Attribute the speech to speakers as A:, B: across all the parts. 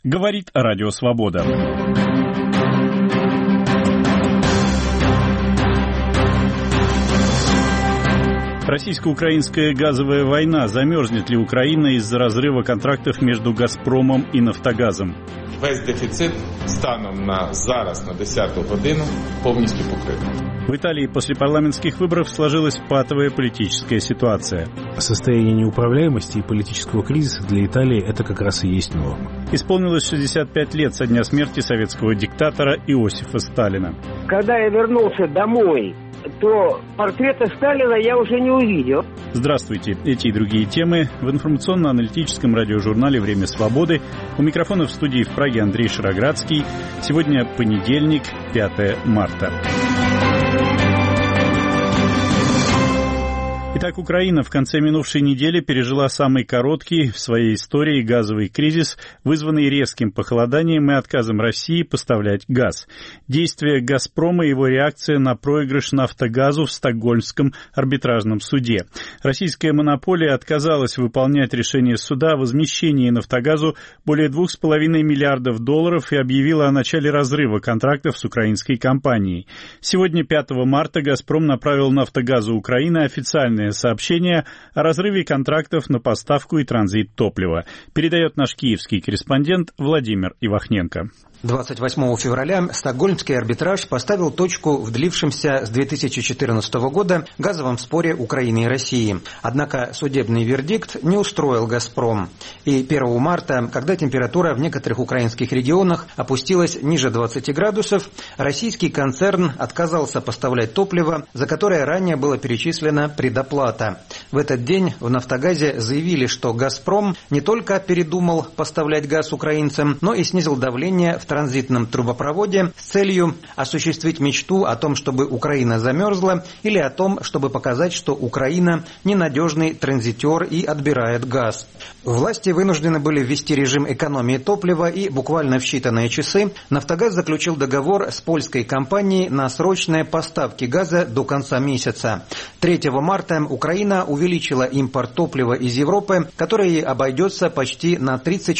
A: Говорит Радио Свобода. Российско-украинская газовая война. Замерзнет ли Украина из-за разрыва контрактов между «Газпромом» и «Нафтогазом»?
B: Весь дефицит станом на зараз, на 10-ту годину, повністю покритий.
A: В Италии после парламентских выборов сложилась патовая политическая ситуация.
C: Состояние неуправляемости и политического кризиса для Италии – это как раз и есть норма.
A: Исполнилось 65 лет со дня смерти советского диктатора Иосифа Сталина.
D: Когда я вернулся домой, то портрета Сталина я уже не увидел.
A: Здравствуйте. Эти и другие темы в информационно-аналитическом радиожурнале «Время свободы». У микрофона в студии в Праге Андрей Шароградский. Сегодня понедельник, 5 марта. Итак, Украина в конце минувшей недели пережила самый короткий в своей истории газовый кризис, вызванный резким похолоданием и отказом России поставлять газ. Действия «Газпрома» и его реакция на проигрыш «Нафтогазу» в Стокгольмском арбитражном суде. Российская монополия отказалась выполнять решение суда о возмещении «Нафтогазу» более $2,5 миллиардов и объявила о начале разрыва контрактов с украинской компанией. Сегодня, 5 марта, «Газпром» направил «Нафтогазу Украины» официальное сообщение о разрыве контрактов на поставку и транзит топлива. Передает наш киевский корреспондент Владимир Ивахненко.
E: 28 февраля Стокгольмский арбитраж поставил точку в длившемся с 2014 года газовом споре Украины и России. Однако судебный вердикт не устроил «Газпром». И 1 марта, когда температура в некоторых украинских регионах опустилась ниже 20 градусов, российский концерн отказался поставлять топливо, за которое ранее было перечислена предоплата. В этот день в «Нафтогазе» заявили, что «Газпром» не только передумал поставлять газ украинцам, но и снизил давление в транзитном трубопроводе с целью осуществить мечту о том, чтобы Украина замерзла, или о том, чтобы показать, что Украина ненадежный транзитер и отбирает газ. Власти вынуждены были ввести режим экономии топлива, и буквально в считанные часы «Нафтогаз» заключил договор с польской компанией на срочные поставки газа до конца месяца. 3 марта Украина увеличила импорт топлива из Европы, который обойдется почти на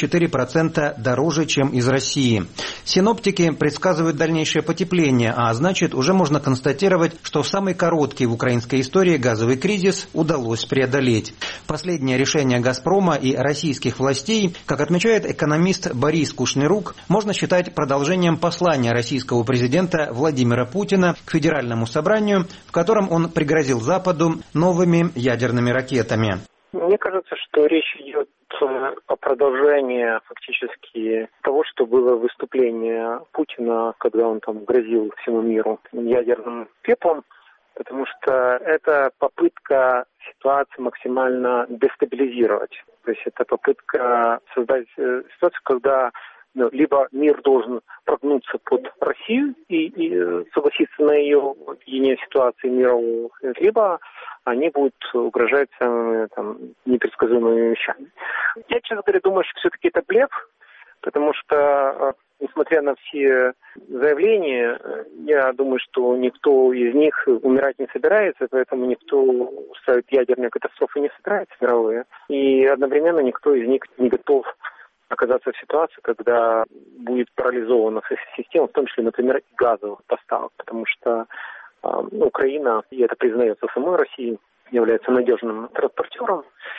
E: 34% дороже, чем из России. Синоптики предсказывают дальнейшее потепление, а значит, уже можно констатировать, что самый короткий в украинской истории газовый кризис удалось преодолеть. Последнее решение «Газпрома» и российских властей, как отмечает экономист Борис Кушнерук, можно считать продолжением послания российского президента Владимира Путина к Федеральному собранию, в котором он пригрозил Западу новыми ядерными ракетами.
F: Мне кажется, что речь идет о продолжении фактически того, что было выступление Путина, когда он там грозил всему миру ядерным пеплом, потому что это попытка ситуацию максимально дестабилизировать. То есть это попытка создать ситуацию, когда либо мир должен прогнуться под Россию и согласиться на ее видение ситуации мирового, либо они будут угрожать самыми непредсказуемыми вещами. Я, честно говоря, думаю, что все-таки это блеф, потому что, несмотря на все заявления, я думаю, что никто из них умирать не собирается, поэтому никто устраивать ядерные катастрофы не собирается мировые. И одновременно никто из них не готов оказаться в ситуации, когда будет парализована система, в том числе, например, газовых поставок, потому что Украина, и это признается самой Россией, является надежным транспортером,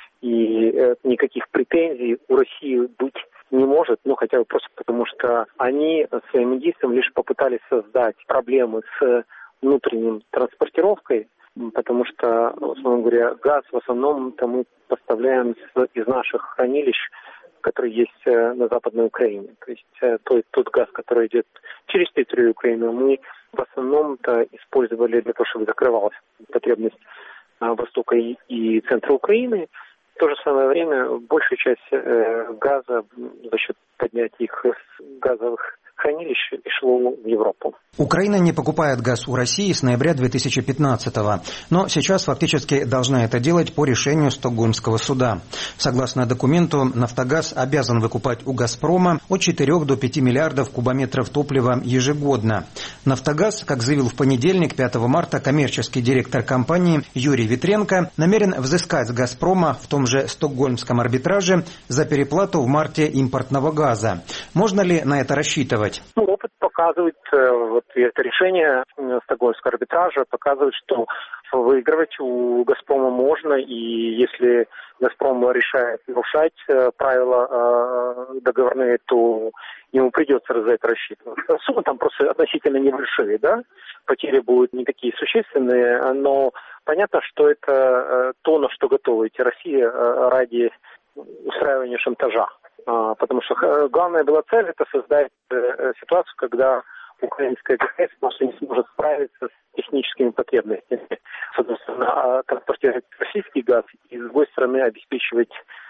F: и никаких претензий у России быть не может, хотя бы просто потому, что они своим действием лишь попытались создать проблемы с внутренней транспортировкой, потому что, условно говоря, газ в основном мы поставляем из наших хранилищ, который есть на Западной Украине. То есть тот газ, который идет через территорию Украины, мы в основном-то использовали для того, чтобы закрывалась потребность востока и центра Украины. В то же самое время большая часть газа за счет поднятия их из газовых хранилищ шло в Европу.
E: Украина не покупает газ у России с ноября 2015-го, но сейчас фактически должна это делать по решению Стокгольмского суда. Согласно документу, «Нафтогаз» обязан выкупать у «Газпрома» от 4 до 5 миллиардов кубометров топлива ежегодно. «Нафтогаз», как заявил в понедельник, 5 марта, коммерческий директор компании Юрий Витренко, намерен взыскать с «Газпрома» в том же Стокгольмском арбитраже за переплату в марте импортного газа. Можно ли на это рассчитывать?
F: Опыт показывает, вот это решение Стокгольмского арбитража показывает, что выигрывать у «Газпрома» можно, и если «Газпром» решает нарушать правила договорные, то ему придется за это рассчитывать. Суммы там просто относительно небольшие, да? Потери будут не такие существенные, но понятно, что это то, на что готова идти Россия ради устраивания шантажа. Потому что главная была цель — это создать ситуацию, когда украинская ГЭС просто не сможет справиться с техническими потребностями. С одной стороны, транспортировать российский газ, и с другой стороны, обеспечивать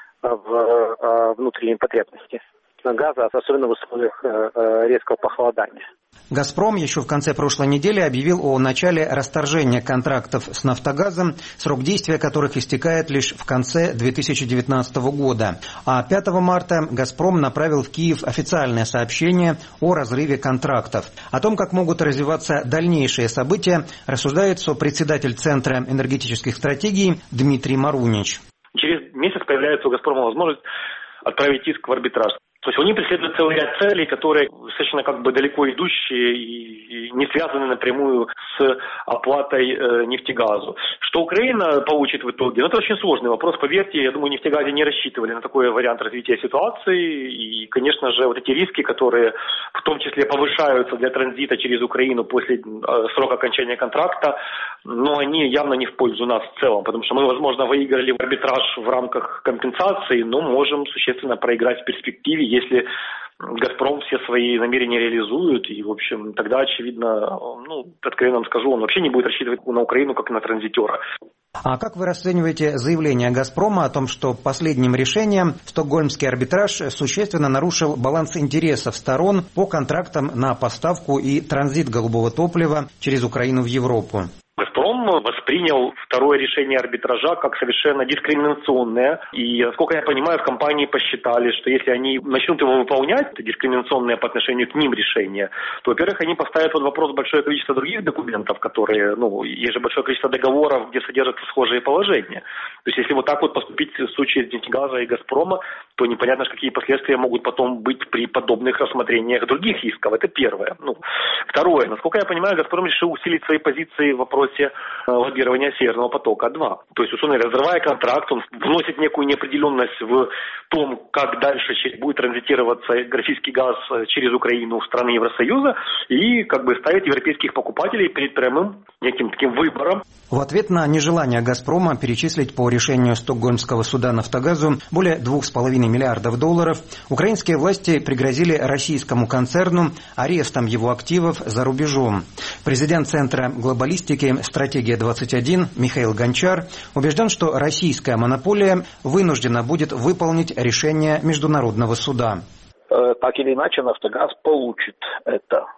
F: внутренние потребности газа, особенно в условиях резкого похолодания.
E: «Газпром» еще в конце прошлой недели объявил о начале расторжения контрактов с «Нафтогазом», срок действия которых истекает лишь в конце 2019 года. А 5 марта «Газпром» направил в Киев официальное сообщение о разрыве контрактов. О том, как могут развиваться дальнейшие события, рассуждает сопредседатель Центра энергетических стратегий Дмитрий Марунич.
G: Через месяц появляется у «Газпрома» возможность отправить иск в арбитраж. То есть они преследуют целый ряд целей, которые достаточно далеко идущие и не связаны напрямую с оплатой нефтегазу. Что Украина получит в итоге? Это очень сложный вопрос. Поверьте, я думаю, нефтегазе не рассчитывали на такой вариант развития ситуации. И, конечно же, вот эти риски, которые в том числе повышаются для транзита через Украину после срока окончания контракта, но они явно не в пользу нас в целом, потому что мы, возможно, выиграли в арбитраж в рамках компенсации, но можем существенно проиграть в перспективе, если «Газпром» все свои намерения реализует, и, в общем, тогда, очевидно, откровенно скажу, он вообще не будет рассчитывать на Украину как на транзитера.
E: А как вы расцениваете заявление «Газпрома» о том, что последним решением Стокгольмский арбитраж существенно нарушил баланс интересов сторон по контрактам на поставку и транзит голубого топлива через Украину в Европу?
G: «Газпром» воспринял второе решение арбитража как совершенно дискриминационное. И, насколько я понимаю, в компании посчитали, что если они начнут его выполнять, это дискриминационное по отношению к ним решение, то, во-первых, они поставят под вопрос большое количество других документов, которые, есть же большое количество договоров, где содержатся схожие положения. То есть, если вот так вот поступить в случае с «Нефтегаза» и «Газпрома», то непонятно, какие последствия могут потом быть при подобных рассмотрениях других исков. Это первое. Второе. Насколько я понимаю, «Газпром» решил усилить свои позиции в вопросе лоббирования «Северного потока-2». То есть, условно, разрывая контракт, он вносит некую неопределенность в том, как дальше будет транзитироваться российский газ через Украину в страны Евросоюза и ставит европейских покупателей перед прямым неким таким выбором.
E: В ответ на нежелание «Газпрома» перечислить по решению Стокгольмского суда «Нафтогазу» более $2,5 миллиардов, украинские власти пригрозили российскому концерну арестом его активов за рубежом. Президент Центра глобалистики «Стратегия-21» Михаил Гончар убежден, что российская монополия вынуждена будет выполнить решение Международного суда.
H: Так или иначе, «Нафтогаз» получит это.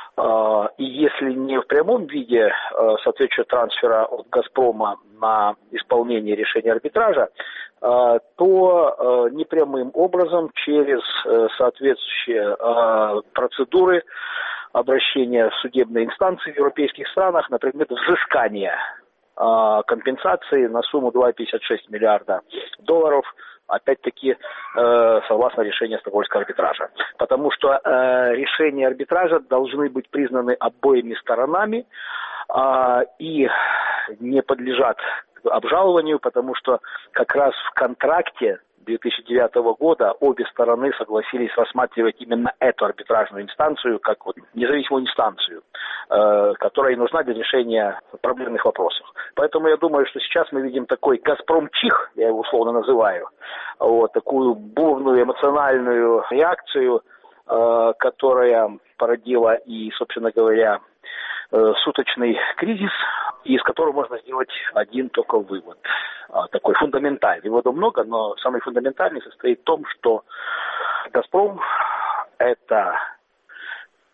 H: И если не в прямом виде соответствующего трансфера от «Газпрома» на исполнение решения арбитража, то непрямым образом через соответствующие процедуры обращения в судебные инстанции в европейских странах на предмет взыскания компенсации на сумму $2,56 миллиарда, опять-таки, согласно решению Стокгольмского арбитража. Потому что решения арбитража должны быть признаны обоими сторонами и не подлежат обжалованию, потому что как раз в контракте 2009 года обе стороны согласились рассматривать именно эту арбитражную инстанцию как независимую инстанцию, которая нужна для решения проблемных вопросов. Поэтому я думаю, что сейчас мы видим такой «Газпром-чих», я его условно называю, такую бурную эмоциональную реакцию, которая породила и, собственно говоря, суточный кризис, из которого можно сделать один только вывод. Такой фундаментальный. Выводов много, но самый фундаментальный состоит в том, что «Газпром» — это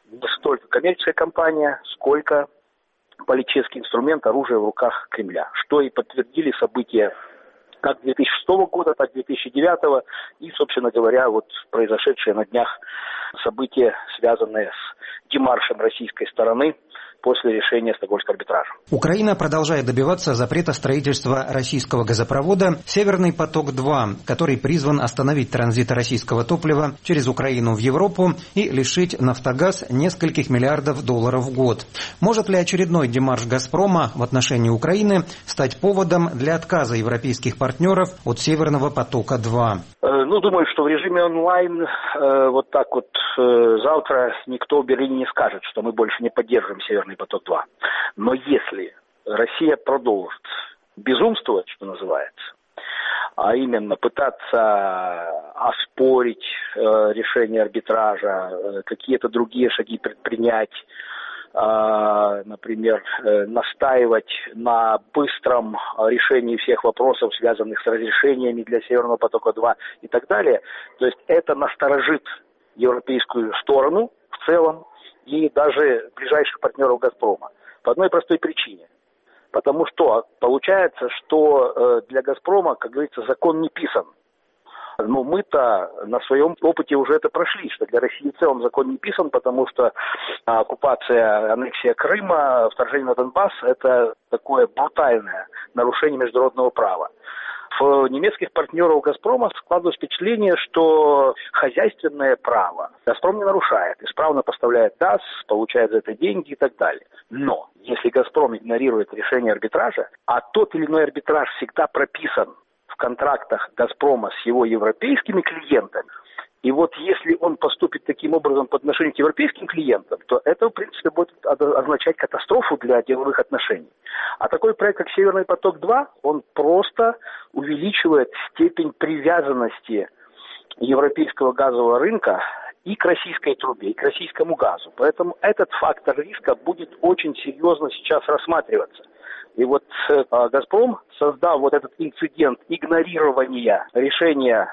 H: не столько коммерческая компания, сколько политический инструмент, оружие в руках Кремля, что и подтвердили события как 2006 года, так и 2009 и, собственно говоря, вот произошедшие на днях события, связанные с демаршем российской стороны после решения Стокгольмского арбитража.
E: Украина продолжает добиваться запрета строительства российского газопровода «Северный поток-2», который призван остановить транзит российского топлива через Украину в Европу и лишить «Нафтогаз» нескольких миллиардов долларов в год. Может ли очередной демарш «Газпрома» в отношении Украины стать поводом для отказа европейских партнеров от «Северного потока-2»?
H: Думаю, что в режиме онлайн вот так вот завтра никто в Берлине не скажет, что мы больше не поддерживаем «Северный поток-2». Но если Россия продолжит безумствовать, что называется, а именно пытаться оспорить решение арбитража, какие-то другие шаги предпринять, например, настаивать на быстром решении всех вопросов, связанных с разрешениями для Северного потока-2 и так далее, то есть это насторожит европейскую сторону в целом и даже ближайших партнеров «Газпрома». По одной простой причине. Потому что получается, что для «Газпрома», как говорится, закон не писан. Но мы-то на своем опыте уже это прошли, что для России в целом закон не писан, потому что оккупация, аннексия Крыма, вторжение на Донбасс – это такое брутальное нарушение международного права. В немецких партнеров «Газпрома» складывается впечатление, что хозяйственное право «Газпром» не нарушает, исправно поставляет газ, получает за это деньги и так далее. Но если «Газпром» игнорирует решение арбитража, а тот или иной арбитраж всегда прописан в контрактах «Газпрома» с его европейскими клиентами, и вот если он поступит таким образом по отношению к европейским клиентам, то это, в принципе, будет означать катастрофу для деловых отношений. А такой проект, как «Северный поток-2», он просто увеличивает степень привязанности европейского газового рынка и к российской трубе, и к российскому газу. Поэтому этот фактор риска будет очень серьезно сейчас рассматриваться. И вот «Газпром», создав вот этот инцидент игнорирования решения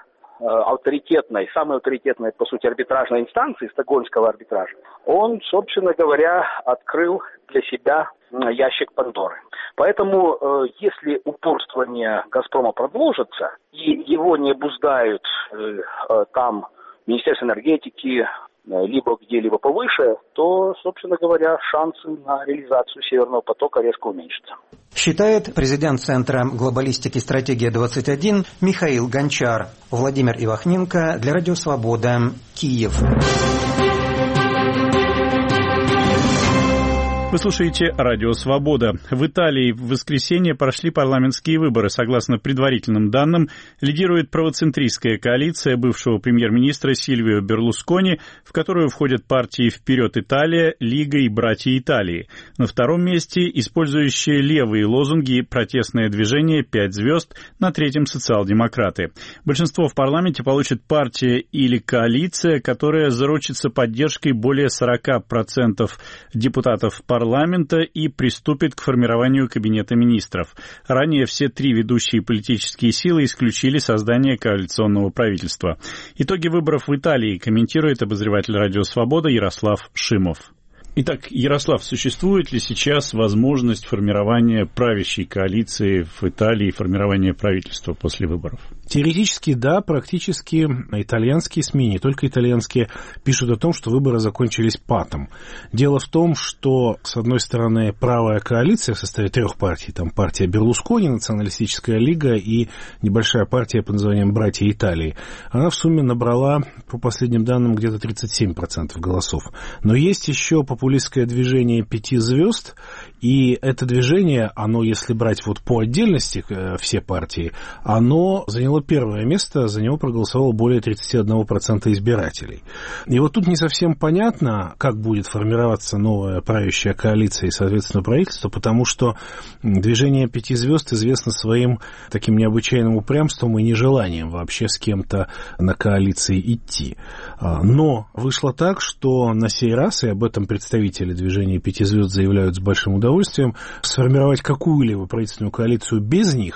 H: самой авторитетной, по сути, арбитражной инстанции, Стокгольмского арбитража, он, собственно говоря, открыл для себя ящик Пандоры. Поэтому, если упорствование «Газпрома» продолжится, и его не обуздают там Министерство энергетики, либо где-либо повыше, то, собственно говоря, шансы на реализацию «Северного потока» резко уменьшатся.
E: Считает президент Центра глобалистики «Стратегия-21» Михаил Гончар. Владимир Ивахненко для Радио Свобода, Киев.
A: Вы слушаете «Радио Свобода». В Италии в воскресенье прошли парламентские выборы. Согласно предварительным данным, лидирует правоцентристская коалиция бывшего премьер-министра Сильвио Берлускони, в которую входят партии «Вперед Италия», «Лига» и «Братья Италии». На втором месте использующие левые лозунги протестное движение «5 звезд», на третьем социал-демократы. Большинство в парламенте получит партия или коалиция, которая заручится поддержкой более 40% депутатов парламента и приступит к формированию кабинета министров. Ранее все три ведущие политические силы исключили создание коалиционного правительства. Итоги выборов в Италии комментирует обозреватель «Радио Свобода» Ярослав Шимов. Итак, Ярослав, существует ли сейчас возможность формирования правящей коалиции в Италии, формирования правительства после выборов?
C: Теоретически, да, практически итальянские СМИ, не только итальянские, пишут о том, что выборы закончились патом. Дело в том, что, с одной стороны, правая коалиция в составе трех партий, там партия Берлускони, Националистическая лига и небольшая партия под названием «Братья Италии», она в сумме набрала, по последним данным, где-то 37% голосов. Но есть еще популистское движение «5 звезд», и это движение, оно, если брать вот по отдельности все партии, оно заняло первое место, за него проголосовало более 31% избирателей. И вот тут не совсем понятно, как будет формироваться новая правящая коалиция и, соответственно, правительство, потому что движение «5 звезд» известно своим таким необычайным упрямством и нежеланием вообще с кем-то на коалиции идти. Но вышло так, что на сей раз, и об этом представители движения «5 звезд» заявляют с большим удовольствием, сформировать какую-либо правительственную коалицию без них,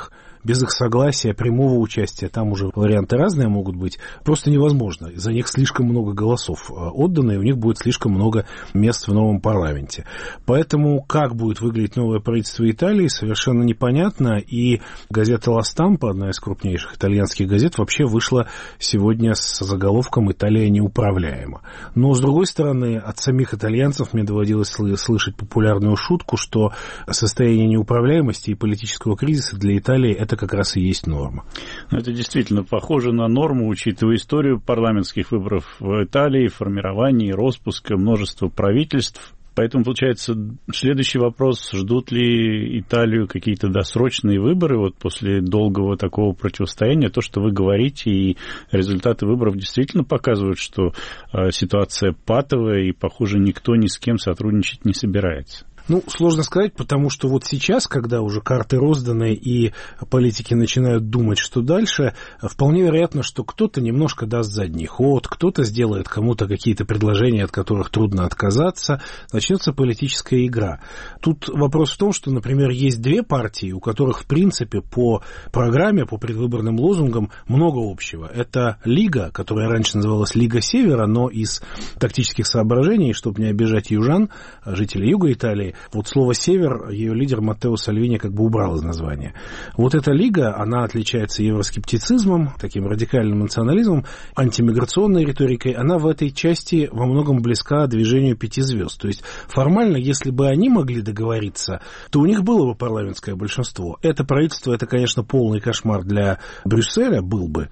C: без их согласия, прямого участия, там уже варианты разные могут быть, просто невозможно. За них слишком много голосов отдано, и у них будет слишком много мест в новом парламенте. Поэтому как будет выглядеть новое правительство Италии, совершенно непонятно, и газета «Ла Стампа», одна из крупнейших итальянских газет, вообще вышла сегодня с заголовком «Италия неуправляема». Но, с другой стороны, от самих итальянцев мне доводилось слышать популярную шутку, что состояние неуправляемости и политического кризиса для Италии это как раз и есть норма.
A: Это действительно похоже на норму, учитывая историю парламентских выборов в Италии, формирование и распуска множества правительств. Поэтому, получается, следующий вопрос, ждут ли Италию какие-то досрочные выборы вот после долгого такого противостояния. То, что вы говорите, и результаты выборов действительно показывают, что ситуация патовая, и, похоже, никто ни с кем сотрудничать не собирается.
C: Ну, сложно сказать, потому что вот сейчас, когда уже карты розданы и политики начинают думать, что дальше, вполне вероятно, что кто-то немножко даст задний ход, кто-то сделает кому-то какие-то предложения, от которых трудно отказаться, начнется политическая игра. Тут вопрос в том, что, например, есть две партии, у которых, в принципе, по программе, по предвыборным лозунгам много общего. Это Лига, которая раньше называлась Лига Севера, но из тактических соображений, чтобы не обижать южан, жителей юга Италии, вот слово «север» ее лидер Маттео Сальвини как бы убрал из названия. Вот эта лига, она отличается евроскептицизмом, таким радикальным национализмом, антимиграционной риторикой. Она в этой части во многом близка движению 5 звезд. То есть формально, если бы они могли договориться, то у них было бы парламентское большинство. Это правительство, это, конечно, полный кошмар для Брюсселя был бы,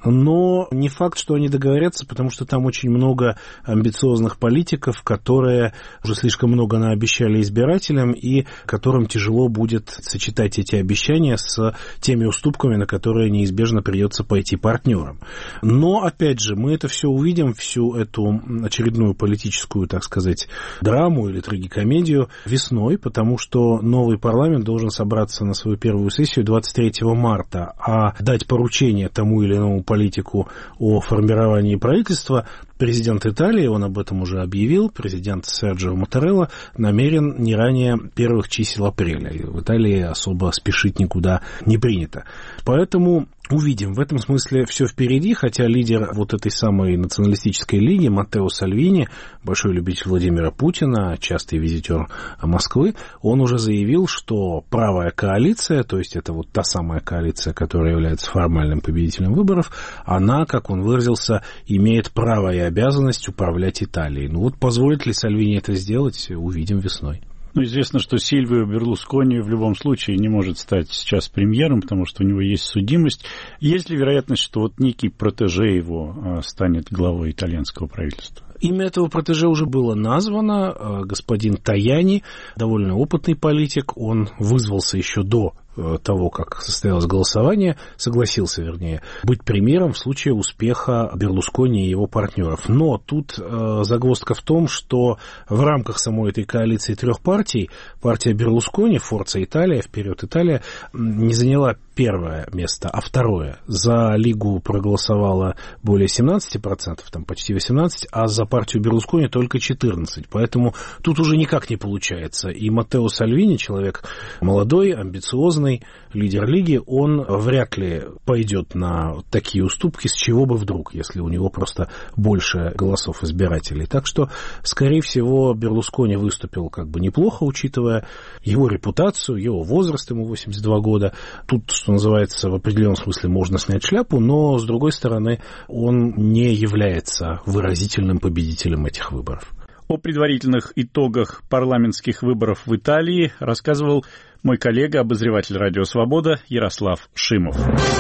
C: но не факт, что они договорятся, потому что там очень много амбициозных политиков, которые уже слишком много наобещали избирателям и которым тяжело будет сочетать эти обещания с теми уступками, на которые неизбежно придется пойти партнерам. Но, опять же, мы это все увидим, всю эту очередную политическую, так сказать, драму или трагикомедию весной, потому что новый парламент должен собраться на свою первую сессию 23 марта, а дать поручение тому или иному политику о формировании правительства президент Италии, он об этом уже объявил, президент Серджио Маттарелла намерен не ранее первых чисел апреля. И в Италии особо спешить никуда не принято. Поэтому увидим. В этом смысле все впереди, хотя лидер вот этой самой националистической лиги Маттео Сальвини, большой любитель Владимира Путина, частый визитер Москвы, он уже заявил, что правая коалиция, то есть это вот та самая коалиция, которая является формальным победителем выборов, она, как он выразился, имеет право и обязанность управлять Италией. Ну вот позволит ли Сальвини это сделать, увидим весной.
A: Ну, известно, что Сильвио Берлускони в любом случае не может стать сейчас премьером, потому что у него есть судимость. Есть ли вероятность, что вот некий протеже его станет главой итальянского правительства?
C: Имя этого протеже уже было названо. Господин Таяни, довольно опытный политик, он вызвался еще до того, как состоялось голосование, согласился, вернее, быть премьером в случае успеха Берлускони и его партнеров. Но тут загвоздка в том, что в рамках самой этой коалиции трех партий, партия Берлускони, Форца Италия, Вперед Италия, не заняла первое место, а второе. За Лигу проголосовало более 17%, там почти 18%, а за партию Берлускони только 14%. Поэтому тут уже никак не получается. И Маттео Сальвини, человек молодой, амбициозный, лидер Лиги, он вряд ли пойдет на такие уступки, с чего бы вдруг, если у него просто больше голосов избирателей. Так что, скорее всего, Берлускони выступил как бы неплохо, учитывая его репутацию, его возраст, ему 82 года. Тут, что называется, в определенном смысле можно снять шляпу, но, с другой стороны, он не является выразительным победителем этих выборов.
A: О предварительных итогах парламентских выборов в Италии рассказывал мой коллега, обозреватель «Радио Свобода» Ярослав Шимов.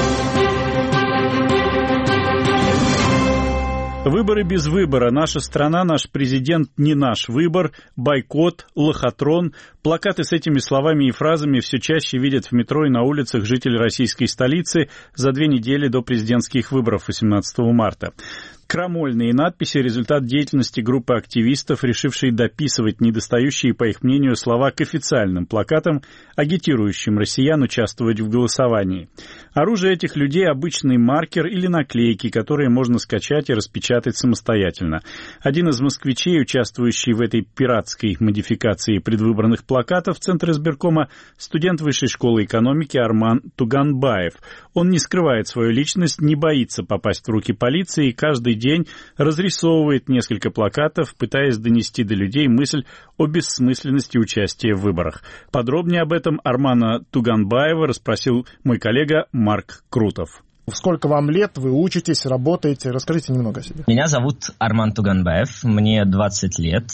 A: Выборы без выбора. Наша страна, наш президент, не наш выбор. Бойкот, лохотрон. Плакаты с этими словами и фразами все чаще видят в метро и на улицах жители российской столицы за 2 недели до президентских выборов 18 марта. Крамольные надписи – результат деятельности группы активистов, решившей дописывать недостающие, по их мнению, слова к официальным плакатам, агитирующим россиян участвовать в голосовании. Оружие этих людей – обычный маркер или наклейки, которые можно скачать и распечатать самостоятельно. Один из москвичей, участвующий в этой пиратской модификации предвыборных плакатов Центра избиркома, студент Высшей школы экономики Арман Туганбаев. Он не скрывает свою личность, не боится попасть в руки полиции и каждый день разрисовывает несколько плакатов, пытаясь донести до людей мысль о бессмысленности участия в выборах. Подробнее об этом Армана Туганбаева расспросил мой коллега Марк Крутов.
I: Сколько вам лет, вы учитесь, работаете? Расскажите немного о себе.
J: Меня зовут Арман Туганбаев, мне 20 лет.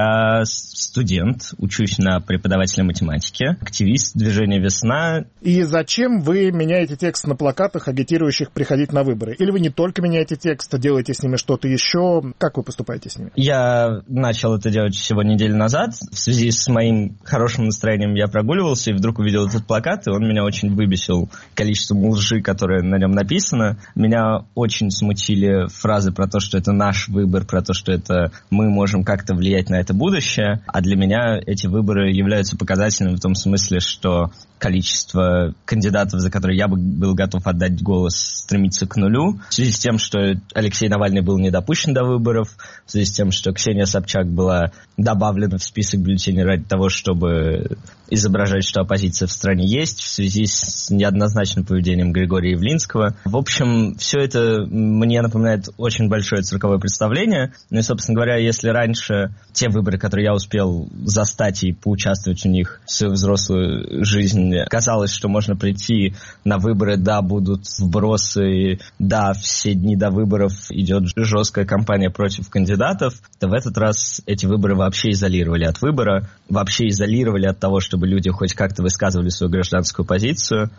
J: Я студент, учусь на преподавателя математики, активист движения «Весна».
I: И зачем вы меняете текст на плакатах, агитирующих приходить на выборы? Или вы не только меняете текст, а делаете с ними что-то еще? Как вы поступаете с ними?
J: Я начал это делать всего неделю назад. В связи с моим хорошим настроением я прогуливался и вдруг увидел этот плакат, и он меня очень выбесил количеством лжи, которое на нем написано. Меня очень смутили фразы про то, что это наш выбор, про то, что это мы можем как-то влиять на это будущее. А для меня эти выборы являются показательными в том смысле, что количество кандидатов, за которые я бы был готов отдать голос, стремится к нулю. В связи с тем, что Алексей Навальный был не допущен до выборов, в связи с тем, что Ксения Собчак была добавлена в список бюллетеней ради того, чтобы изображать, что оппозиция в стране есть, в связи с неоднозначным поведением Григория Явлинского. В общем, все это мне напоминает очень большое цирковое представление. Ну и, собственно говоря, если раньше те выборы, которые я успел застать и поучаствовать в них в свою взрослую жизнь, казалось, что можно прийти на выборы, да, будут вбросы, да, все дни до выборов идет жесткая кампания против кандидатов, то в этот раз эти выборы вообще изолировали от выбора, вообще изолировали от того, чтобы люди хоть как-то высказывали свою гражданскую позицию.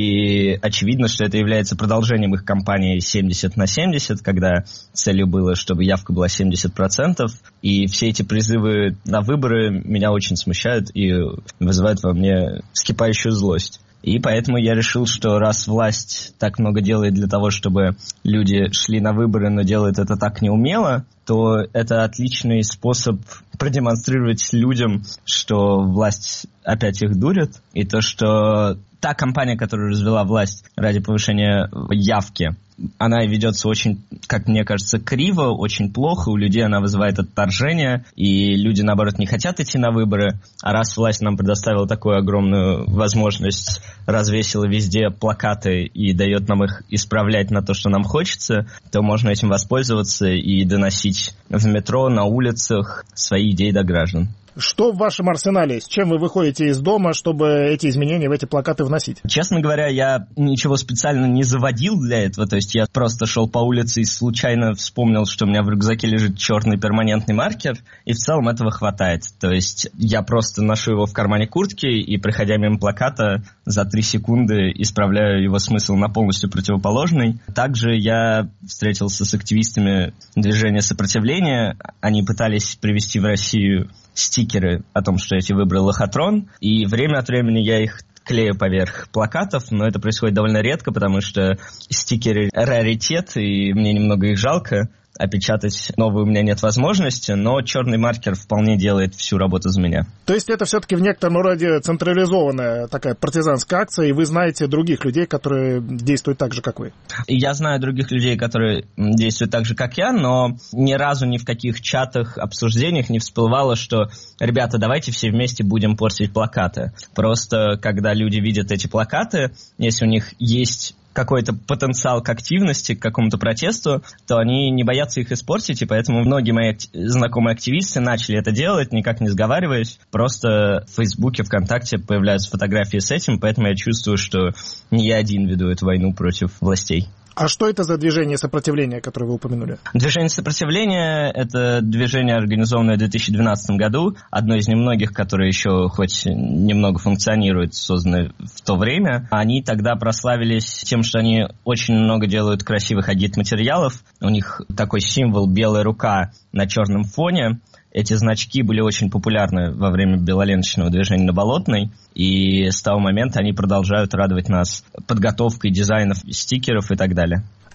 J: И очевидно, что это является продолжением их кампании 70/70, когда целью было, чтобы явка была 70%. И все эти призывы на выборы меня очень смущают и вызывают во мне вскипающую злость. И поэтому я решил, что раз власть так много делает для того, чтобы люди шли на выборы, но делает это так неумело, то это отличный способ продемонстрировать людям, что власть опять их дурит, и то, что та кампания, которую развела власть ради повышения явки, она ведется очень, как мне кажется, криво, очень плохо, у людей она вызывает отторжение, и люди, наоборот, не хотят идти на выборы, а раз власть нам предоставила такую огромную возможность, развесила везде плакаты и дает нам их исправлять на то, что нам хочется, то можно этим воспользоваться и доносить в метро, на улицах свои идеи до граждан.
I: Что в вашем арсенале? С чем вы выходите из дома, чтобы эти изменения в эти плакаты вносить?
J: Честно говоря, я ничего специально не заводил для этого. То есть я просто шел по улице и случайно вспомнил, что у меня в рюкзаке лежит черный перманентный маркер, и в целом этого хватает. То есть я просто ношу его в кармане куртки и, проходя мимо плаката, за 3 секунды исправляю его смысл на полностью противоположный. Также я встретился с активистами движения сопротивления. Они пытались привести в Россию стикеры о том, что эти выборы лохотрон, и время от времени я их клею поверх плакатов, но это происходит довольно редко, потому что стикеры раритет, и мне немного их жалко, а печатать новые у меня нет возможности, но черный маркер вполне делает всю работу за меня.
I: То есть это все-таки в некотором роде централизованная такая партизанская акция, и вы знаете других людей, которые действуют так же, как вы?
J: Я знаю других людей, которые действуют так же, как я, но ни разу ни в каких чатах, обсуждениях не всплывало, что «ребята, давайте все вместе будем портить плакаты». Просто когда люди видят эти плакаты, если у них есть какой-то потенциал к активности, к какому-то протесту, то они не боятся их испортить, и поэтому многие мои знакомые активисты начали это делать, никак не сговариваясь. Просто в Фейсбуке, ВКонтакте появляются фотографии с этим, поэтому я чувствую, что не я один веду эту войну против властей.
I: А что это за движение сопротивления, которое вы упомянули?
J: Движение сопротивления – это движение, организованное в 2012 году, одно из немногих, которое еще хоть немного функционирует, созданное в то время. Они тогда прославились тем, что они очень много делают красивых агитматериалов. У них такой символ «белая рука» на черном фоне. Эти значки были очень популярны во время белоленточного движения на Болотной, и с того момента они продолжают радовать нас подготовкой дизайнов, стикеров и так далее.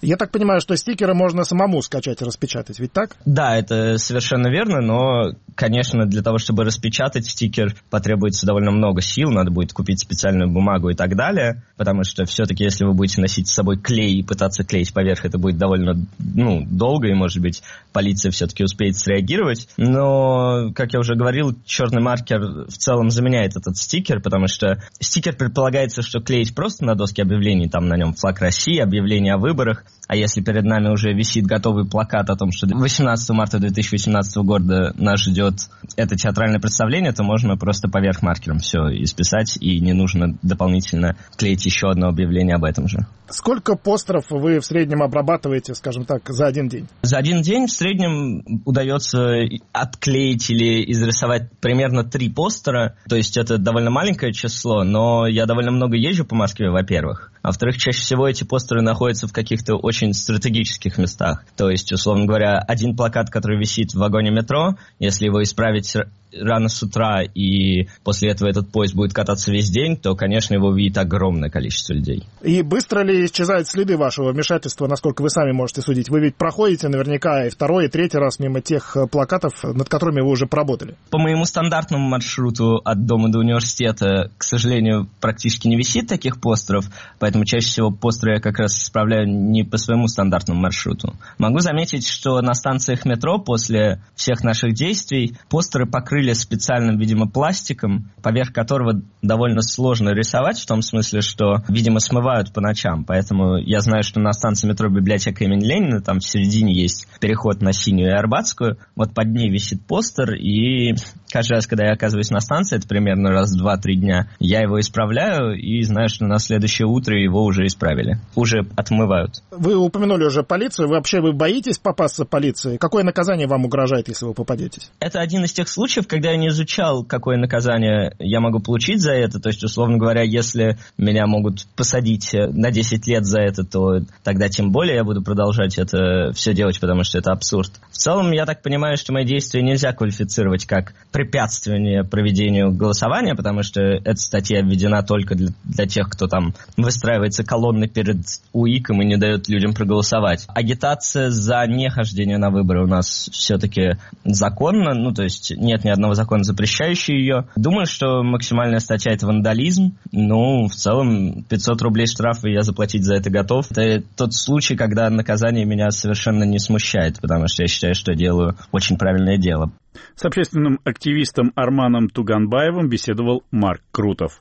I: Я так понимаю, что стикеры можно самому скачать и распечатать, ведь так?
J: Да, это совершенно верно, но, конечно, для того, чтобы распечатать стикер, потребуется довольно много сил, надо будет купить специальную бумагу и так далее, потому что все-таки, если вы будете носить с собой клей и пытаться клеить поверх, это будет довольно, долго, и, может быть, полиция все-таки успеет среагировать. Но, как я уже говорил, черный маркер в целом заменяет этот стикер, потому что стикер предполагается, что клеить просто на доске объявлений, там на нем флаг России, объявление о выборах, а если перед нами уже висит готовый плакат о том, что 18 марта 2018 года нас ждет это театральное представление, то можно просто поверх маркером все исписать, и не нужно дополнительно клеить еще одно объявление об этом же.
I: Сколько постеров вы в среднем обрабатываете, скажем так, за один день?
J: За один день в среднем удается отклеить или изрисовать примерно 3 постера, то есть это довольно маленькое число, но я довольно много езжу по Москве, во-первых. А во-вторых, чаще всего эти постеры находятся в каких-то очень стратегических местах. То есть, условно говоря, один плакат, который висит в вагоне метро, если его исправить рано с утра, и после этого этот поезд будет кататься весь день, то, конечно, его увидит огромное количество людей.
I: И быстро ли исчезают следы вашего вмешательства, насколько вы сами можете судить? Вы ведь проходите наверняка и второй, и третий раз мимо тех плакатов, над которыми вы уже поработали.
J: По моему стандартному маршруту от дома до университета, к сожалению, практически не висит таких постеров, поэтому чаще всего постеры я как раз исправляю не по своему стандартному маршруту. Могу заметить, что на станциях метро после всех наших действий постеры покрыли специальным, видимо, пластиком, поверх которого довольно сложно рисовать, в том смысле, что, видимо, смывают по ночам. Поэтому я знаю, что на станции метро библиотека имени Ленина, там в середине есть переход на Синюю и Арбатскую, вот под ней висит постер, и каждый раз, когда я оказываюсь на станции, это примерно раз в 2-3 дня, я его исправляю и знаю, что на следующее утро его уже исправили, уже отмывают.
I: Вы упомянули уже полицию, вы боитесь попасться в полицию? Какое наказание вам угрожает, если вы попадетесь?
J: Это один из тех случаев, когда я не изучал, какое наказание я могу получить за это. То есть, условно говоря, если меня могут посадить на 10 лет за это, то тогда тем более я буду продолжать это все делать, потому что это абсурд. В целом, я так понимаю, что мои действия нельзя квалифицировать как препятствие проведению голосования, потому что эта статья введена только для тех, кто там выстраивается колонной перед УИКом и не дает людям проголосовать. Агитация за нехождение на выборы у нас все-таки законна, то есть нет ни одного закона, запрещающий ее. Думаю, что максимальная статья — это вандализм. В целом 500 рублей штрафа я заплатить за это готов. Это тот случай, когда наказание меня совершенно не смущает, потому что я считаю, что делаю очень правильное дело.
A: С общественным активистом Арманом Туганбаевым беседовал Марк Крутов.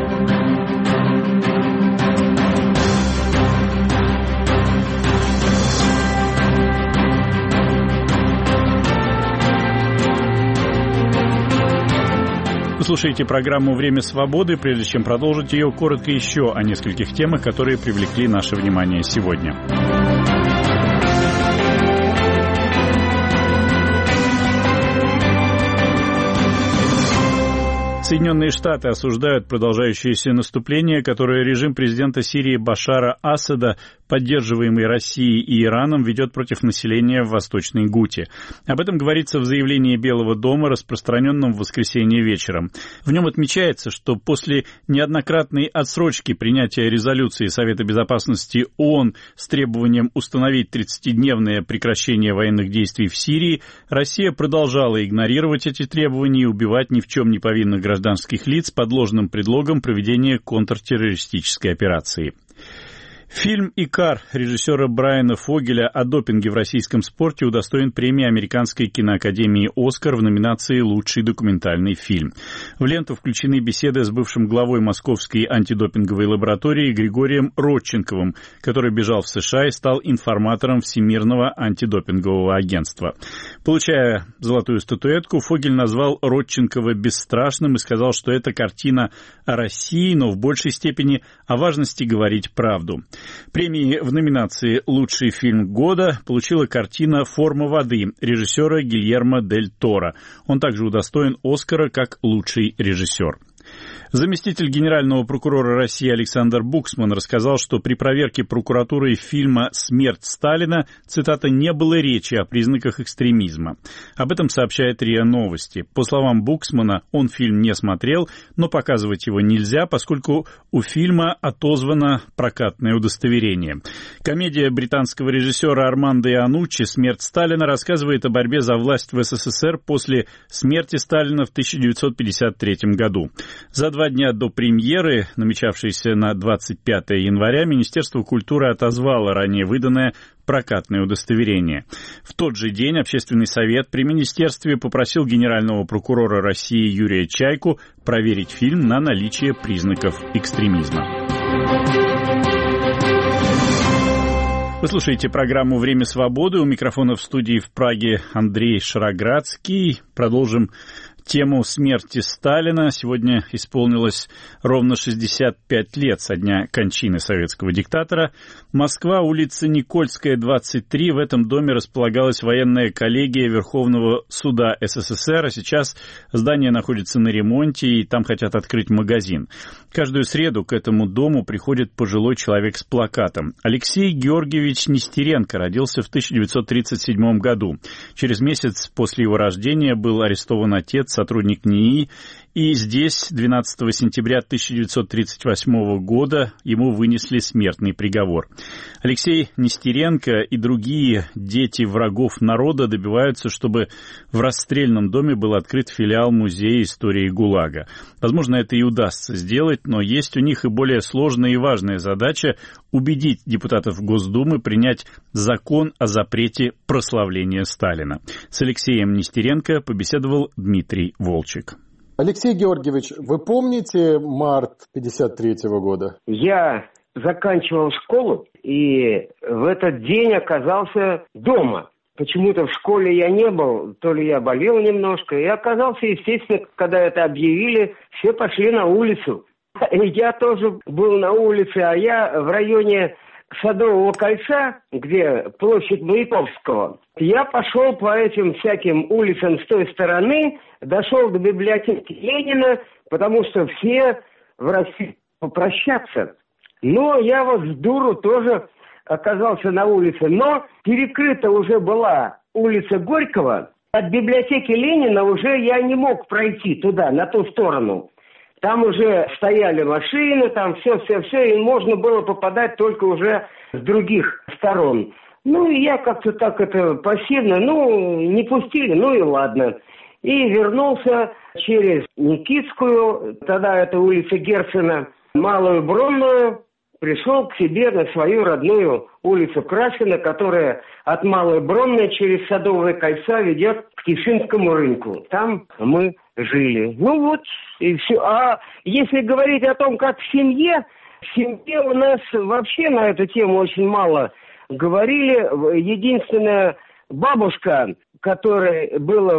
A: Вы слушаете программу «Время свободы». Прежде чем продолжить ее, коротко еще о нескольких темах, которые привлекли наше внимание сегодня. Соединенные Штаты осуждают продолжающееся наступление, которое режим президента Сирии Башара Асада, поддерживаемый Россией и Ираном, ведет против населения в Восточной Гуте. Об этом говорится в заявлении Белого дома, распространенном в воскресенье вечером. В нем отмечается, что после неоднократной отсрочки принятия резолюции Совета Безопасности ООН с требованием установить 30-дневное прекращение военных действий в Сирии, Россия продолжала игнорировать эти требования и убивать ни в чем не повинных гражданских лиц под ложным предлогом проведения контртеррористической операции. Фильм «Икар» режиссера Брайана Фогеля о допинге в российском спорте удостоен премии Американской киноакадемии «Оскар» в номинации «Лучший документальный фильм». В ленту включены беседы с бывшим главой Московской антидопинговой лаборатории Григорием Родченковым, который бежал в США и стал информатором Всемирного антидопингового агентства. Получая золотую статуэтку, Фогель назвал Родченкова бесстрашным и сказал, что это картина о России, но в большей степени о важности говорить правду. Премии в номинации «Лучший фильм года» получила картина «Форма воды» режиссера Гильермо дель Торо. Он также удостоен «Оскара» как лучший режиссер. Заместитель генерального прокурора России Александр Буксман рассказал, что при проверке прокуратурой фильма «Смерть Сталина», цитата, «не было речи о признаках экстремизма». Об этом сообщает РИА Новости. По словам Буксмана, он фильм не смотрел, но показывать его нельзя, поскольку у фильма отозвано прокатное удостоверение. Комедия британского режиссера Армандо Ианнуччи «Смерть Сталина» рассказывает о борьбе за власть в СССР после смерти Сталина в 1953 году. За 2 дня до премьеры, намечавшейся на 25 января, Министерство культуры отозвало ранее выданное прокатное удостоверение. В тот же день Общественный совет при Министерстве попросил генерального прокурора России Юрия Чайку проверить фильм на наличие признаков экстремизма. Вы слушаете программу «Время свободы». У микрофона в студии в Праге Андрей Шароградский. Продолжим тему смерти Сталина. Сегодня исполнилось ровно 65 лет со дня кончины советского диктатора. Москва, улица Никольская, 23. В этом доме располагалась военная коллегия Верховного суда СССР, а сейчас здание находится на ремонте, и там хотят открыть магазин. Каждую среду к этому дому приходит пожилой человек с плакатом. Алексей Георгиевич Нестеренко родился в 1937 году. Через месяц после его рождения был арестован отец, сотрудник НИИ, и здесь 12 сентября 1938 года ему вынесли смертный приговор. Алексей Нестеренко и другие дети врагов народа добиваются, чтобы в расстрельном доме был открыт филиал Музея истории ГУЛАГа. Возможно, это и удастся сделать, но есть у них и более сложная и важная задача – убедить депутатов Госдумы принять закон о запрете прославления Сталина. С Алексеем Нестеренко побеседовал Дмитрий Волчек.
K: Алексей Георгиевич, вы помните март 1953 года?
D: Я заканчивал школу и в этот день оказался дома. Почему-то в школе я не был, то ли я болел немножко, и оказался, естественно, когда это объявили, все пошли на улицу. Я тоже был на улице, а я в районе Садового кольца, где площадь Маяковского. Я пошел по этим всяким улицам с той стороны, дошел до библиотеки Ленина, потому что все в России попрощаться. Но я вот с дуру тоже оказался на улице. Но перекрыта уже была улица Горького. От библиотеки Ленина уже я не мог пройти туда, на ту сторону. Там уже стояли машины, там все, и можно было попадать только уже с других сторон. Ну, и я как-то так это пассивно, не пустили, и ладно. И вернулся через Никитскую, тогда это улица Герцена, Малую Бронную, пришел к себе на свою родную улицу Красина, которая от Малой Бронной через Садовое кольцо ведет к Тишинскому рынку. Там мы жили. И все. А если говорить о том, как в семье у нас вообще на эту тему очень мало говорили. Единственная бабушка, которой было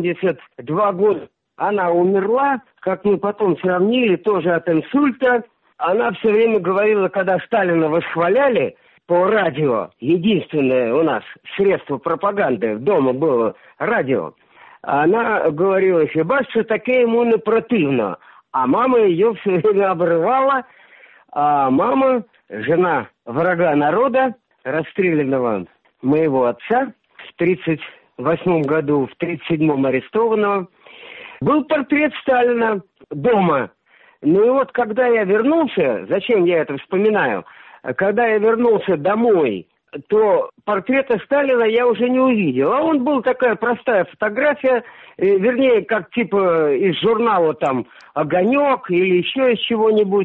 D: 82 года, она умерла, как мы потом сравнили, тоже от инсульта. Она все время говорила, когда Сталина восхваляли по радио, единственное у нас средство пропаганды дома было радио, она говорила, що таке йому не противно. А мама ее все время обрывала. А мама, жена врага народа, расстрелянного моего отца в 1938 году, в 1937 арестованного, был портрет Сталина дома. Ну и вот когда я вернулся, зачем я это вспоминаю, когда я вернулся домой, то портрета Сталина я уже не увидел. А он был такая простая фотография, вернее, как типа из журнала там «Огонек» или еще из чего-нибудь.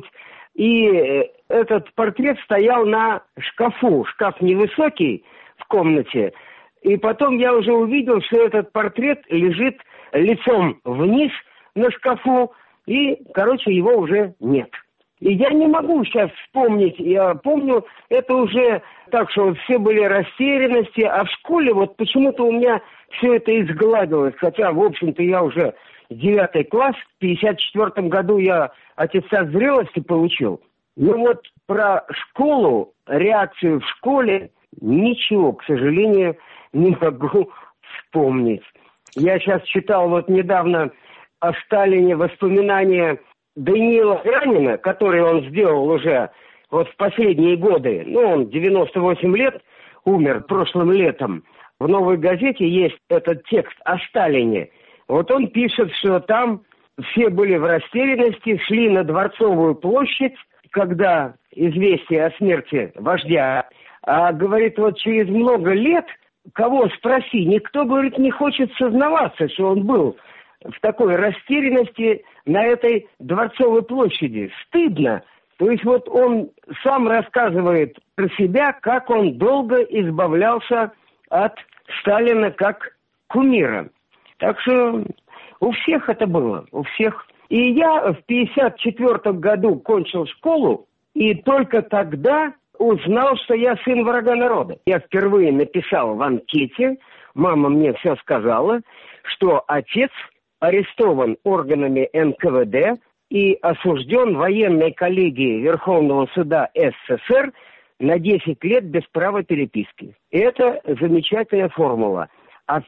D: И этот портрет стоял на шкафу. Шкаф невысокий в комнате. И потом я уже увидел, что этот портрет лежит лицом вниз на шкафу. И, его уже нет. И я не могу сейчас вспомнить, я помню, это уже так, что вот все были растерянности, а в школе вот почему-то у меня все это изгладилось, хотя, в общем-то, я уже 9 класс, в 1954 году я аттестат зрелости получил. Но вот про школу, реакцию в школе, ничего, к сожалению, не могу вспомнить. Я сейчас читал вот недавно о Сталине воспоминания Даниила Гранина, который он сделал уже вот в последние годы, он 98 лет, умер прошлым летом, в «Новой газете» есть этот текст о Сталине. Вот он пишет, что там все были в растерянности, шли на Дворцовую площадь, когда известие о смерти вождя. А, говорит, вот через много лет, кого спроси, никто, говорит, не хочет сознаваться, что он был в такой растерянности на этой Дворцовой площади. Стыдно. То есть вот он сам рассказывает про себя, как он долго избавлялся от Сталина как кумира. Так что у всех это было, у всех. И я в 1954 году кончил школу, и только тогда узнал, что я сын врага народа. Я впервые написал в анкете, мама мне все сказала, что отец арестован органами НКВД и осужден военной коллегией Верховного суда СССР на 10 лет без права переписки. Это замечательная формула. А в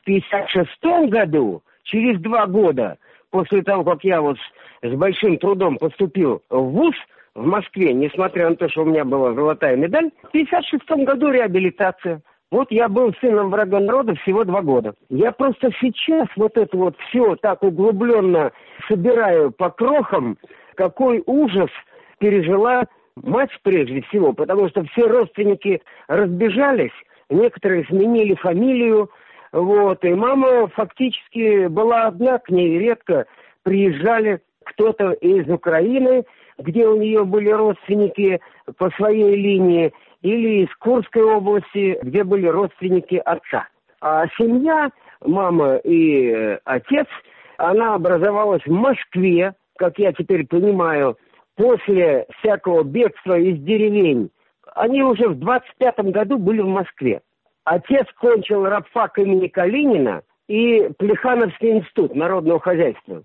D: 1956 году, через 2 года, после того, как я вот с большим трудом поступил в вуз в Москве, несмотря на то, что у меня была золотая медаль, в 1956 году реабилитация. Вот я был сыном врага народа всего 2 года. Я просто сейчас вот это вот все так углубленно собираю по крохам, какой ужас пережила мать прежде всего, потому что все родственники разбежались, некоторые сменили фамилию, вот, и мама фактически была одна, к ней редко приезжали кто-то из Украины, где у нее были родственники по своей линии, или из Курской области, где были родственники отца. А семья, мама и отец, она образовалась в Москве, как я теперь понимаю, после всякого бегства из деревень. Они уже в 25-м году были в Москве. Отец кончил рабфак имени Калинина и Плехановский институт народного хозяйства.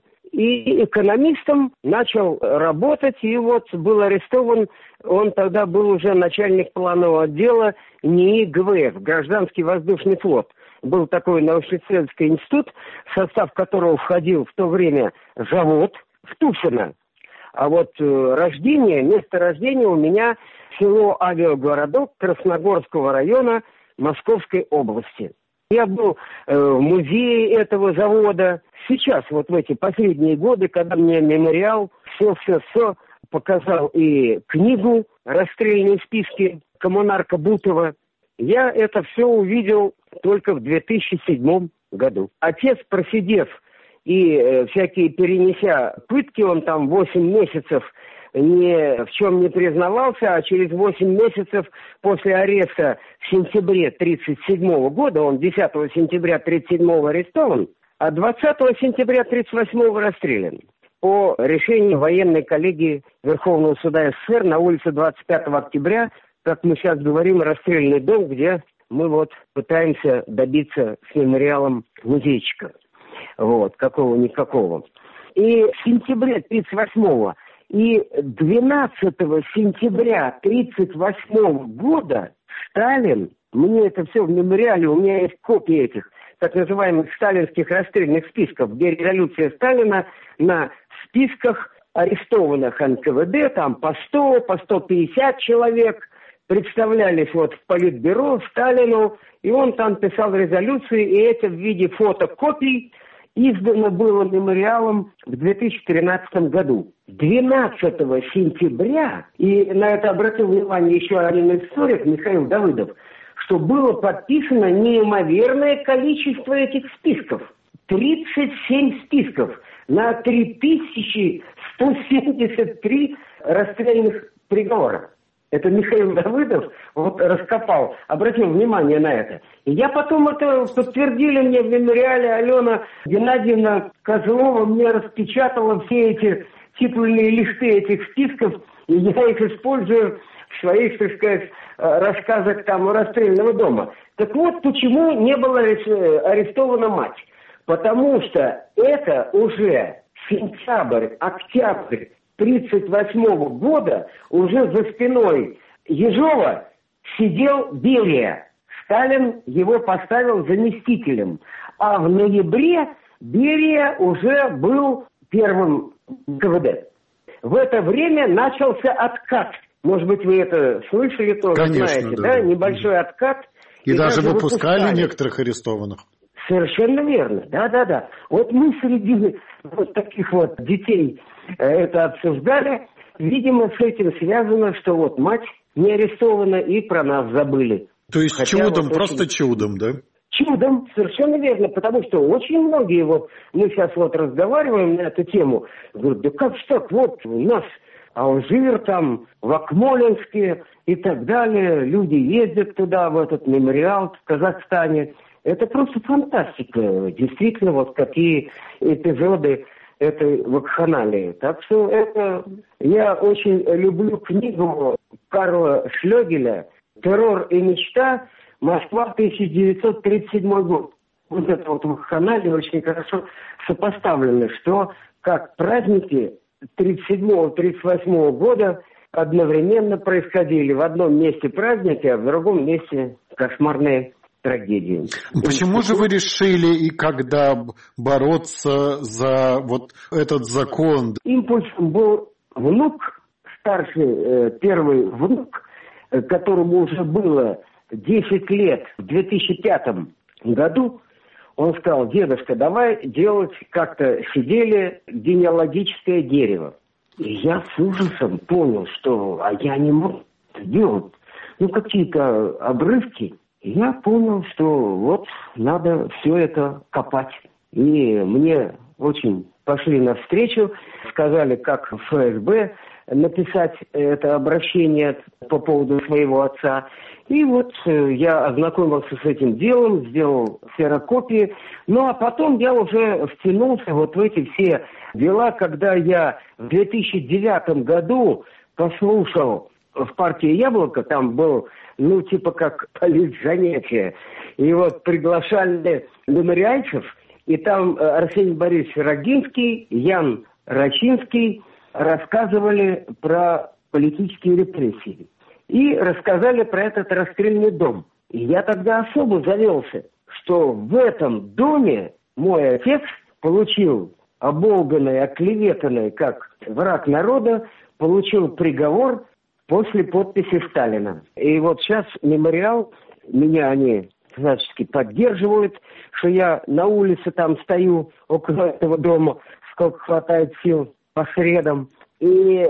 D: И экономистом начал работать, и вот был арестован, он тогда был уже начальник планового отдела НИИ ГВФ, Гражданский воздушный флот. Был такой научно-исследовательский институт, в состав которого входил в то время завод в Тушино. А вот место рождения у меня село Авиагородок Красногорского района Московской области. Я был в музее этого завода. Сейчас, вот в эти последние годы, когда мне мемориал все показал и книгу «Расстрельные списки» коммунарка Бутова, я это все увидел только в 2007 году. Отец, просидев и всякие перенеся пытки, он там 8 месяцев ни в чем не признавался, а через 8 месяцев после ареста в сентябре 1937 года, он 10 сентября 1937 арестован, а 20 сентября 1938 расстрелян по решению военной коллегии Верховного суда СССР на улице 25 октября, как мы сейчас говорим, расстрельный дом, где мы вот пытаемся добиться с мемориалом музейчика. Вот, какого-никакого. И в сентябре 1938 и 12 сентября 1938 года Сталин, мне это все в мемориале, у меня есть копии этих так называемых сталинских расстрельных списков, где резолюция Сталина на списках арестованных НКВД, там по 100, по 150 человек, представлялись вот в Политбюро Сталину, и он там писал резолюции, и это в виде фотокопий издано было мемориалом в 2013 году. 12 сентября, и на это обратил внимание еще один историк, Михаил Давыдов, что было подписано неимоверное количество этих списков. 37 списков на 3173 расстрельных приговора. Это Михаил Давыдов вот раскопал, обратил внимание на это. И я потом это подтвердили мне в мемориале, Алена Геннадьевна Козлова мне распечатала все эти титульные листы этих списков, и я их использую в своих, так сказать, рассказах там расстрельного дома. Так вот, почему не была арестована мать? Потому что это уже сентябрь, октябрь 1938 года, уже за спиной Ежова сидел Берия. Сталин его поставил заместителем. А в ноябре Берия уже был первым НКВД. в это время начался откат. Может быть, вы это слышали тоже,
K: конечно,
D: знаете, да? Небольшой откат.
K: И даже выпускали некоторых арестованных.
D: Совершенно верно, да. Вот мы среди вот таких вот детей это обсуждали. Видимо, с этим связано, что вот мать не арестована и про нас забыли.
K: То есть чудом, вот просто чудом, да?
D: Чудом, совершенно верно, потому что очень многие, вот мы сейчас вот разговариваем на эту тему, говорят, да как же так, вот у нас Алжир там, в Акмолинске и так далее, люди ездят туда, в этот мемориал в Казахстане. Это просто фантастика, действительно, вот какие эпизоды этой вакханалии. Так что это... Я очень люблю книгу Карла Шлёгеля «Террор и мечта. Москва, 1937 год». Вот это вот вакханалия очень хорошо сопоставлено, что как праздники 1937-1938 года одновременно происходили. В одном месте праздники, а в другом месте кошмарные трагедии.
K: Почему же вы решили и когда бороться за вот этот закон?
D: Импульсом был внук, старший, первый внук, которому уже было 10 лет в 2005 году. Он сказал: дедушка, давай делать как-то сидели генеалогическое дерево. И я с ужасом понял, что я не могу это делать. Какие-то обрывки. И я понял, что вот надо все это копать. И мне очень пошли навстречу, сказали, как в ФСБ написать это обращение по поводу своего отца. И вот я ознакомился с этим делом, сделал ксерокопии. Ну, а потом я уже втянулся вот в эти все дела, когда я в 2009 году послушал в партии «Яблоко», там был, типа как политзанятие. И вот приглашали мемориальцев, и там Арсений Борисович Рогинский, Ян Рачинский рассказывали про политические репрессии. И рассказали про этот расстрельный дом. И я тогда особо завелся, что в этом доме мой отец получил оболганный, оклеветанный, как враг народа, получил приговор после подписи Сталина. И вот сейчас мемориал, меня они всячески поддерживают, что я на улице там стою около этого дома, сколько хватает сил по средам. И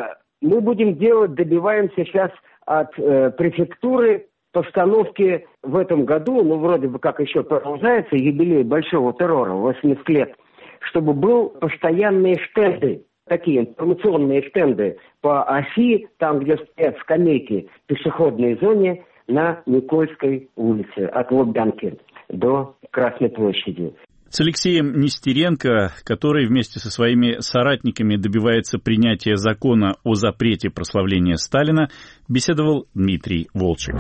D: мы будем делать, добиваемся сейчас от префектуры постановки в этом году, вроде бы как еще продолжается юбилей большого террора, 80 лет, чтобы был постоянные стенды, такие информационные стенды по оси, там, где стоят скамейки в пешеходной зоне на Никольской улице, от Лубянки до Красной площади.
A: С Алексеем Нестеренко, который вместе со своими соратниками добивается принятия закона о запрете прославления Сталина, беседовал Дмитрий Волчек.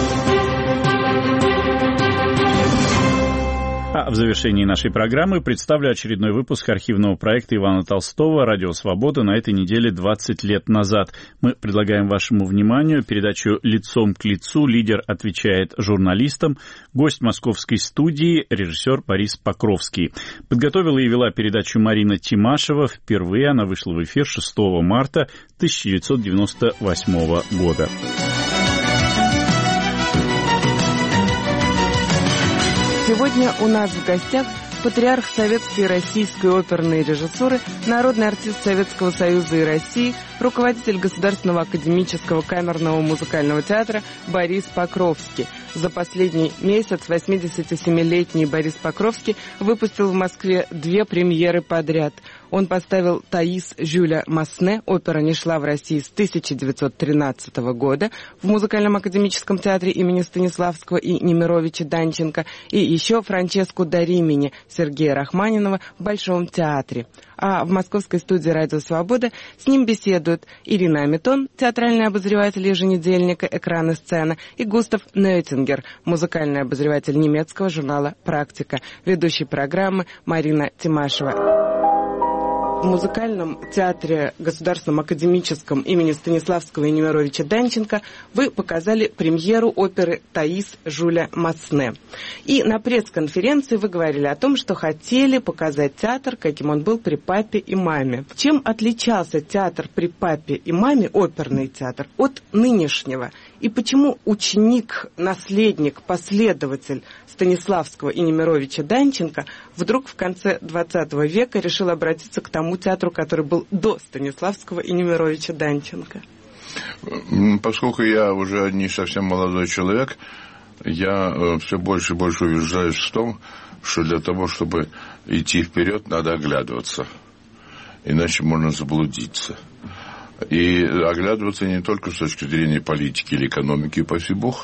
A: А в завершении нашей программы представлю очередной выпуск архивного проекта Ивана Толстого «Радио Свобода» на этой неделе 20 лет назад. Мы предлагаем вашему вниманию передачу «Лицом к лицу». Лидер отвечает журналистам. Гость московской студии — режиссер Борис Покровский. Подготовила и вела передачу Марина Тимашева. Впервые она вышла в эфир 6 марта 1998 года.
L: Сегодня у нас в гостях патриарх советской и российской оперной режиссуры, народный артист Советского Союза и России, руководитель Государственного академического камерного музыкального театра Борис Покровский. За последний месяц 87-летний Борис Покровский выпустил в Москве 2 премьеры подряд. Он поставил «Таис» Жюля Масне, опера не шла в России с 1913 года, в Музыкальном академическом театре имени Станиславского и Немировича Данченко, и еще «Франческу да Римини» Сергея Рахманинова в Большом театре. А в московской студии «Радио Свобода» с ним беседуют Ирина Аметон, театральный обозреватель еженедельника «Экран и сцена», и Густав Нейтингер, музыкальный обозреватель немецкого журнала «Практика», ведущий программы Марина Тимашева. В музыкальном театре Государственном академическом имени Станиславского и Немировича Данченко вы показали премьеру оперы «Таис» Жюля Масне. И на пресс-конференции вы говорили о том, что хотели показать театр, каким он был при папе и маме. Чем отличался театр при папе и маме, оперный театр, от нынешнего? И почему ученик, наследник, последователь Станиславского и Немировича Данченко вдруг в конце XX века решил обратиться к тому театру, который был до Станиславского и Немировича Данченко?
M: Поскольку я уже не совсем молодой человек, я все больше и больше убеждаюсь в том, что для того, чтобы идти вперед, надо оглядываться. Иначе можно заблудиться. И оглядываться не только с точки зрения политики или экономики, упаси бог,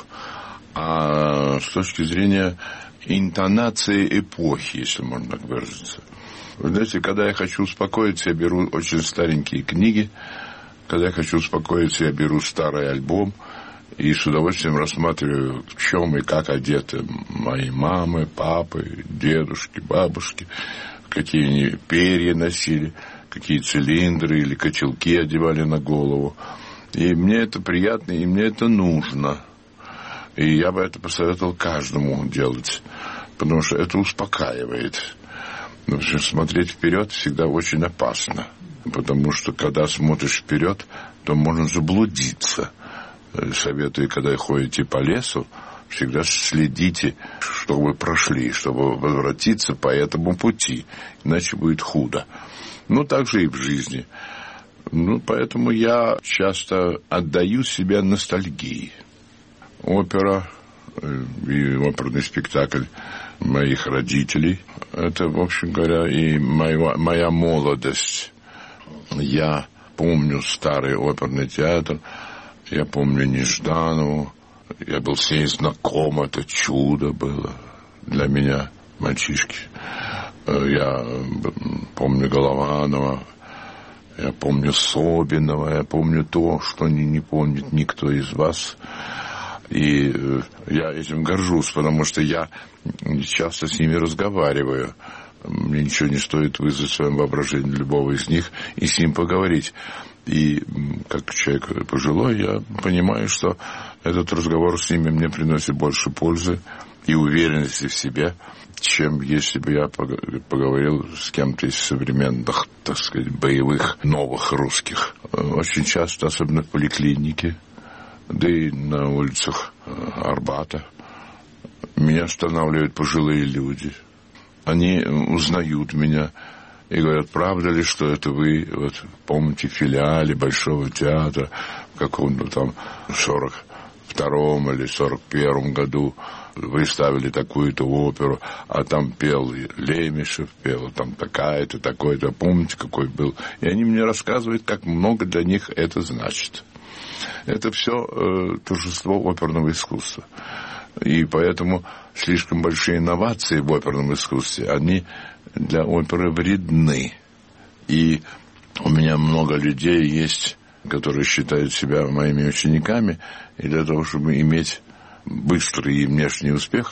M: а с точки зрения интонации эпохи, если можно так выразиться. Вы знаете, когда я хочу успокоиться, я беру очень старенькие книги. Когда я хочу успокоиться, я беру старый альбом и с удовольствием рассматриваю, в чем и как одеты мои мамы, папы, дедушки, бабушки, какие они перья носили, какие цилиндры или котелки одевали на голову. И мне это приятно, и мне это нужно. И я бы это посоветовал каждому делать, потому что это успокаивает. Но смотреть вперед всегда очень опасно, потому что когда смотришь вперед, то можно заблудиться. Советую, когда ходите по лесу, всегда следите, что вы прошли, чтобы возвратиться по этому пути, иначе будет худо. Ну, так же и в жизни. Ну, поэтому я часто отдаю себя ностальгии. Опера и оперный спектакль моих родителей — это, в общем говоря, и моя молодость. Я помню старый оперный театр, я помню Нежданову, я был с ней знаком, это чудо было для меня, мальчишки. Я помню Голованова, я помню Собинова, я помню то, что не помнит никто из вас. И я этим горжусь, потому что я часто с ними разговариваю. Мне ничего не стоит вызвать в своем воображении любого из них и с ним поговорить. И как человек пожилой, я понимаю, что этот разговор с ними мне приносит больше пользы и уверенности в себе, чем если бы я поговорил с кем-то из современных, так сказать, боевых новых русских. Очень часто, особенно в поликлинике, да и на улицах Арбата, меня останавливают пожилые люди. Они узнают меня и говорят: правда ли, что это вы, вот, помните, в филиале Большого театра в каком-то там 42-м или 41-м году вы ставили такую-то оперу, а там пел Лемешев, пел там такая-то, такой-то, помните, какой был? И они мне рассказывают, как много для них это значит. Это все торжество оперного искусства. И поэтому слишком большие инновации в оперном искусстве, они для оперы вредны. И у меня много людей есть, которые считают себя моими учениками, и для того, чтобы иметь быстрый и внешний успех,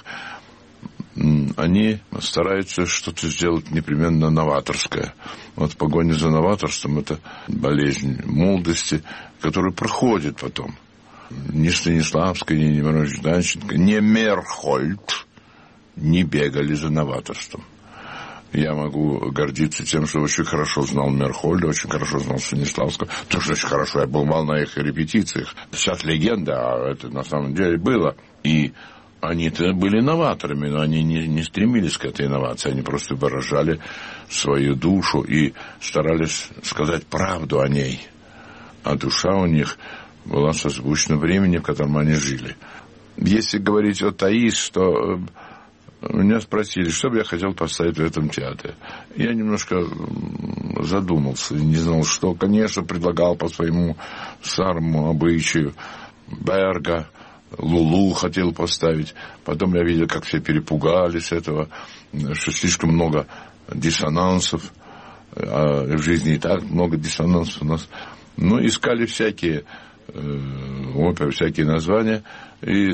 M: они стараются что-то сделать непременно новаторское. Вот погоня за новаторством — это болезнь молодости, которая проходит потом. Ни Станиславский, ни Немирович Данченко, ни Мерхольд не бегали за новаторством. Я могу гордиться тем, что очень хорошо знал Мерхольда, очень хорошо знал Станиславского. Тоже очень хорошо, я бывал на их репетициях. Сейчас легенда, а это на самом деле было. И они-то были новаторами, но они не стремились к этой инновации. Они просто выражали свою душу и старались сказать правду о ней. А душа у них была созвучна времени, в котором они жили. Если говорить о Таис, то меня спросили, что бы я хотел поставить в этом театре. Я немножко задумался, не знал, что. Конечно, предлагал по своему старому обычаю Берга, Лулу хотел поставить. Потом я видел, как все перепугались этого, что слишком много диссонансов. А в жизни и так много диссонансов у нас. Ну, искали всякие оперы, всякие названия, и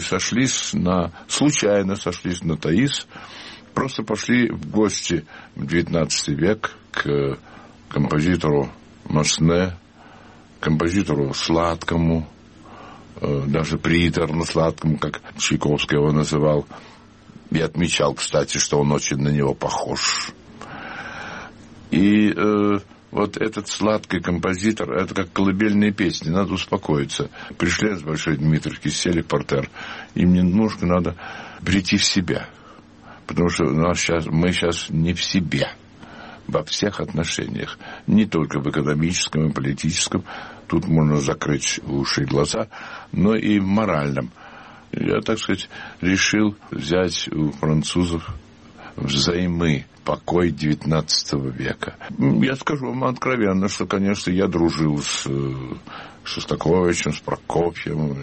M: случайно сошлись на Таис, просто пошли в гости в XIX век к композитору Масне, композитору сладкому, даже приторно-сладкому, как Чайковский его называл. И отмечал, кстати, что он очень на него похож. И вот этот сладкий композитор, это как колыбельные песни, надо успокоиться. Пришли с Большой Дмитровки, сели в партер, и мне немножко надо прийти в себя. Потому что мы сейчас не в себе. Во всех отношениях. Не только в экономическом и политическом. Тут можно закрыть уши и глаза. Но и в моральном. Я, так сказать, решил взять у французов взаймы покой XIX века. Я скажу вам откровенно, что, конечно, я дружил с Шостаковичем, с Прокофьевым,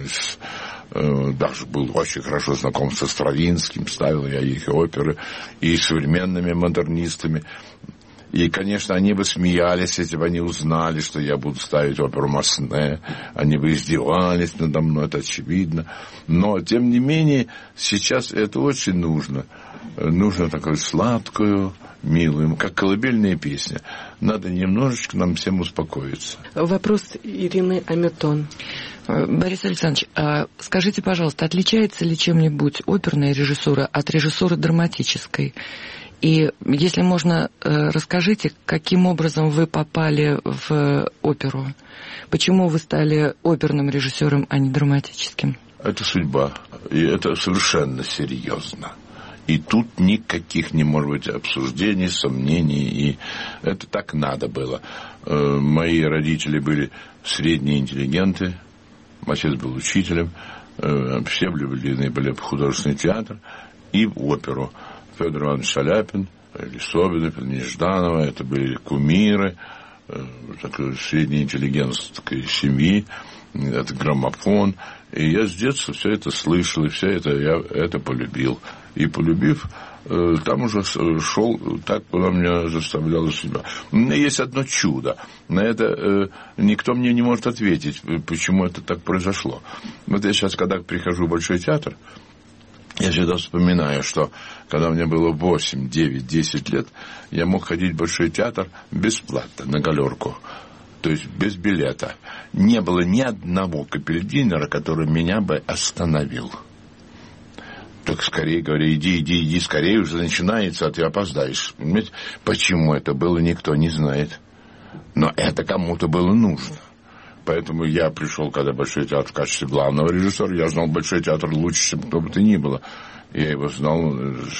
M: даже был очень хорошо знаком со Стравинским, ставил я их оперы, и современными модернистами. И, конечно, они бы смеялись, если бы они узнали, что я буду ставить оперу Масне. Они бы издевались надо мной, это очевидно. Но, тем не менее, сейчас это очень нужно. Нужно такую сладкую, милую, как колыбельная песня. Надо немножечко нам всем успокоиться.
L: Вопрос Ирины Аметон.
N: Борис Александрович, скажите, пожалуйста, отличается ли чем-нибудь оперная режиссура от режиссуры драматической? И, если можно, расскажите, каким образом вы попали в оперу? Почему вы стали оперным режиссером, а не драматическим?
M: Это судьба, и это совершенно серьезно. И тут никаких не может быть обсуждений, сомнений, и это так надо было. Мои родители были средние интеллигенты, отец был учителем, все влюблены были в художественный театр и в оперу. Федор Иванович Шаляпин, или Собинов, или Нежданова, это были кумиры такой средней интеллигентской семьи, это граммофон. И я с детства все это слышал, и все это я это полюбил. И полюбив, там уже шел так, куда меня заставляла судьба. У меня есть одно чудо. На это никто мне не может ответить, почему это так произошло. Вот я сейчас, когда прихожу в Большой театр, я всегда вспоминаю, что когда мне было 8, 9, 10 лет, я мог ходить в Большой театр бесплатно, на галерку. То есть без билета. Не было ни одного капельдинера, который меня бы остановил. Так скорее говоря, иди, скорее уже начинается, а ты опоздаешь. Понимаете? Почему это было, никто не знает. Но это кому-то было нужно. Поэтому я пришел, когда в Большой театр в качестве главного режиссера, я знал Большой театр лучше, чем кто бы то ни было. Я его знал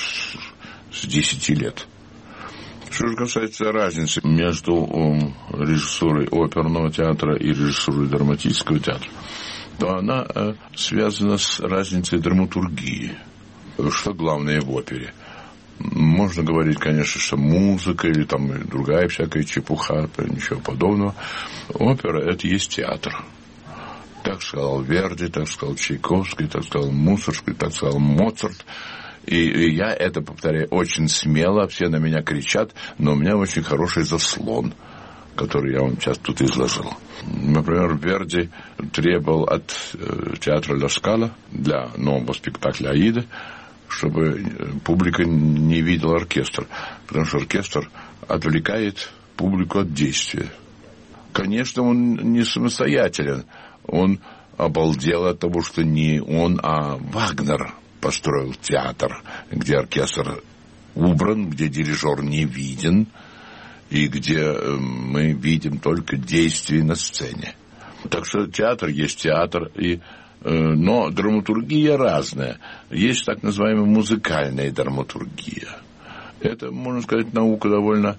M: с 10 лет. Что же касается разницы между режиссурой оперного театра и режиссурой драматического театра, то она связана с разницей драматургии. Что главное в опере? Можно говорить, конечно, что музыка или там другая всякая чепуха, ничего подобного. Опера – это есть театр. Так сказал Верди, так сказал Чайковский, так сказал Мусоргский, так сказал Моцарт. И я это повторяю очень смело, все на меня кричат, но у меня очень хороший заслон, который я вам сейчас тут изложил. Например, Верди требовал от театра Ла Скала для нового спектакля «Аида», чтобы публика не видела оркестр, потому что оркестр отвлекает публику от действия. Конечно, он не самостоятелен, он обалдел от того, что не он, а Вагнер построил театр, где оркестр убран, где дирижер не виден, и где мы видим только действия на сцене. Так что театр есть театр, но драматургия разная. Есть так называемая музыкальная драматургия. Это, можно сказать, наука довольно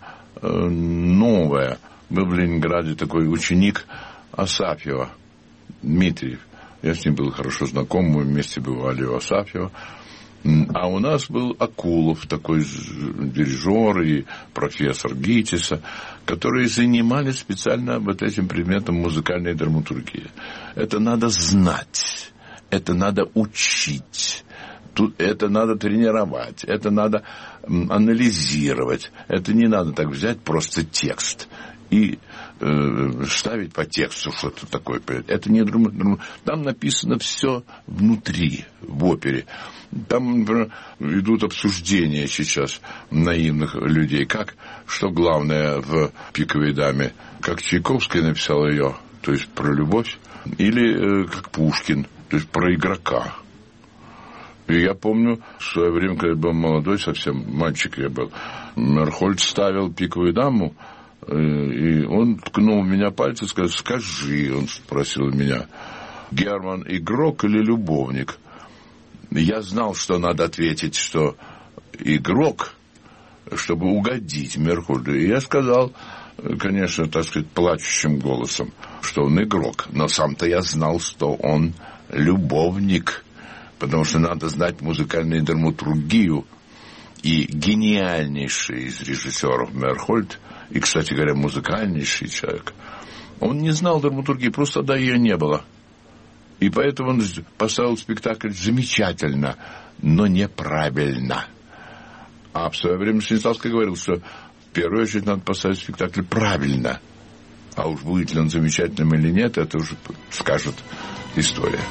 M: новая. Был в Ленинграде такой ученик Асафьева, Дмитриев. Я с ним был хорошо знаком, мы вместе бывали у Асафьева. А у нас был Акулов, такой дирижер и профессор ГИТИСа, которые занимались специально вот этим предметом музыкальной драматургии. Это надо знать, это надо учить, это надо тренировать, это надо анализировать. Это не надо так взять просто текст и ставить по тексту что-то такое. Это не там написано все внутри, в опере. Там, например, идут обсуждения сейчас наивных людей, что главное в «Пиковой даме», как Чайковский написал ее, то есть про любовь, или как Пушкин, то есть про игрока. И я помню, в свое время, когда я был молодой, совсем мальчик я был, Мерхольд ставил «Пиковую даму», и он ткнул в меня пальцем и сказал: «Скажи», он спросил меня, «Герман игрок или любовник?» Я знал, что надо ответить, что игрок, чтобы угодить Мерхольду. И я сказал, конечно, так сказать, плачущим голосом, что он игрок. Но сам-то я знал, что он любовник, потому что надо знать музыкальную драматургию. И гениальнейший из режиссеров Мерхольд, и, кстати говоря, музыкальнейший человек, он не знал драматургии, просто тогда ее не было. И поэтому он поставил спектакль замечательно, но неправильно. А в свое время Станиславский говорил, что в первую очередь надо поставить спектакль правильно. А уж будет ли он замечательным или нет, это уже скажет история.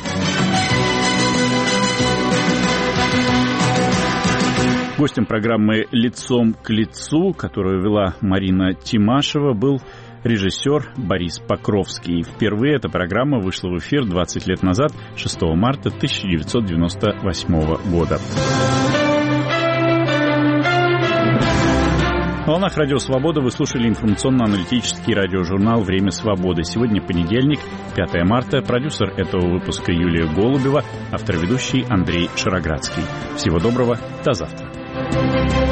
A: Гостем программы «Лицом к лицу», которую вела Марина Тимашева, был режиссер Борис Покровский. Впервые эта программа вышла в эфир 20 лет назад, 6 марта 1998 года. В волнах Радио Свобода вы слушали информационно-аналитический радиожурнал «Время свободы». Сегодня понедельник, 5 марта. Продюсер этого выпуска Юлия Голубева, автор-ведущий Андрей Шароградский. Всего доброго, до завтра.